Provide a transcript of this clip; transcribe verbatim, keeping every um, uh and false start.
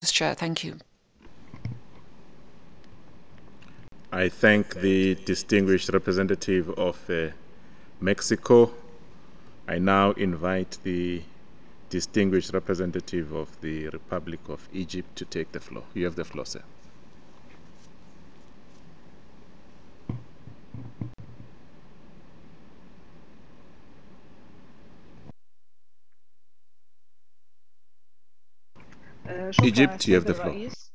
Chair, thank you. I thank the distinguished representative of uh, Mexico. I now invite the distinguished representative of the Republic of Egypt to take the floor. You have the floor, sir. آه، شكرا Egypt, you have السيد the floor. الرئيس.